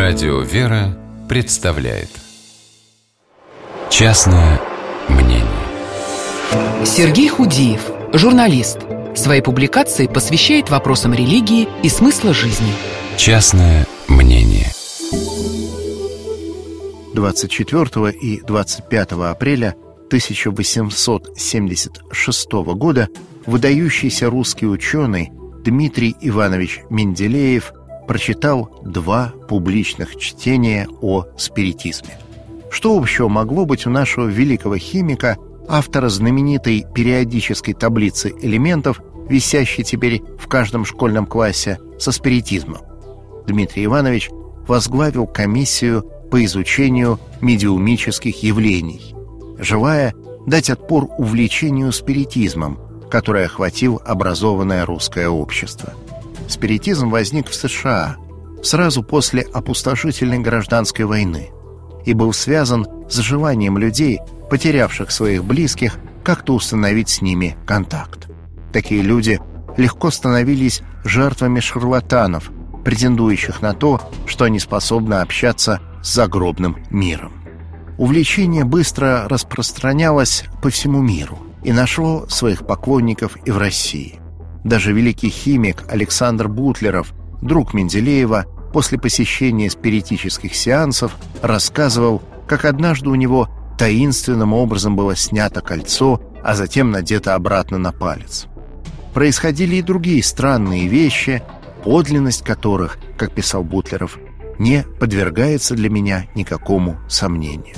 Радио «Вера» представляет «Частное мнение». Сергей Худиев, журналист, свои публикации посвящает вопросам религии и смысла жизни. «Частное мнение». 24 и 25 апреля 1876 года выдающийся русский ученый Дмитрий Иванович Менделеев прочитал 2 публичных чтения о спиритизме. Что общего могло быть у нашего великого химика, автора знаменитой периодической таблицы элементов, висящей теперь в каждом школьном классе, со спиритизмом? Дмитрий Иванович возглавил комиссию по изучению медиумических явлений, желая дать отпор увлечению спиритизмом, который охватил образованное русское общество. Спиритизм возник в США сразу после опустошительной гражданской войны и был связан с желанием людей, потерявших своих близких, как-то установить с ними контакт. Такие люди легко становились жертвами шарлатанов, претендующих на то, что они способны общаться с загробным миром. Увлечение быстро распространялось по всему миру и нашло своих поклонников и в России. Даже великий химик Александр Бутлеров, друг Менделеева, после посещения спиритических сеансов рассказывал, как однажды у него таинственным образом было снято кольцо, а затем надето обратно на палец. Происходили и другие странные вещи, подлинность которых, как писал Бутлеров, не подвергается для меня никакому сомнению.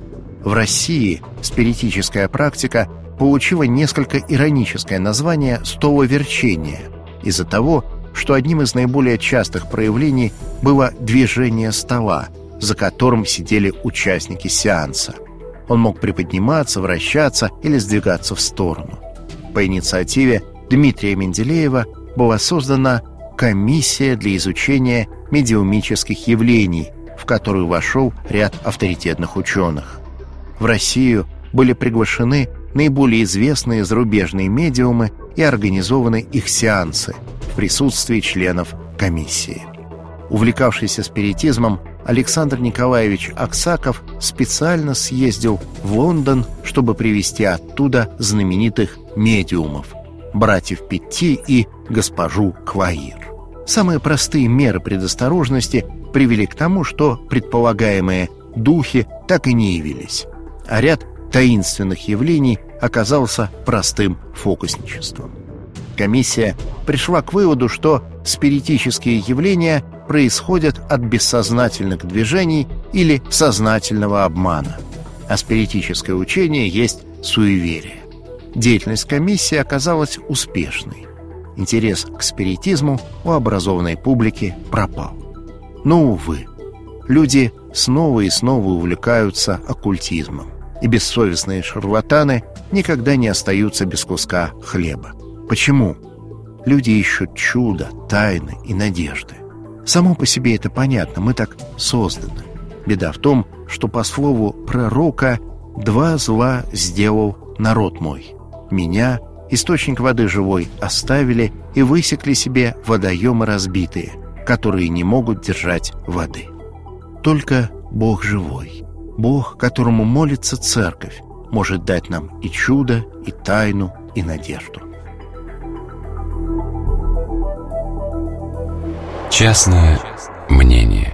В России спиритическая практика получила несколько ироническое название «столоверчение» из-за того, что одним из наиболее частых проявлений было движение стола, за которым сидели участники сеанса. Он мог приподниматься, вращаться или сдвигаться в сторону. По инициативе Дмитрия Менделеева была создана комиссия для изучения медиумических явлений, в которую вошел ряд авторитетных ученых. В Россию были приглашены наиболее известные зарубежные медиумы и организованы их сеансы в присутствии членов комиссии. Увлекавшийся спиритизмом Александр Николаевич Аксаков специально съездил в Лондон, чтобы привезти оттуда знаменитых медиумов – братьев Петти и госпожу Клаир. Самые простые меры предосторожности привели к тому, что предполагаемые духи так и не явились, а ряд таинственных явлений оказался простым фокусничеством. Комиссия пришла к выводу, что спиритические явления происходят от бессознательных движений или сознательного обмана, а спиритическое учение есть суеверие. Деятельность комиссии оказалась успешной. Интерес к спиритизму у образованной публики пропал. Но, увы, люди снова и снова увлекаются оккультизмом, и бессовестные шарлатаны никогда не остаются без куска хлеба. Почему? Люди ищут чуда, тайны и надежды. Само по себе это понятно, мы так созданы. Беда в том, что по слову пророка «два зла сделал народ мой. Меня, источник воды живой, оставили и высекли себе водоемы разбитые, которые не могут держать воды». Только Бог живой, Бог, которому молится церковь, может дать нам и чудо, и тайну, и надежду. Частное мнение.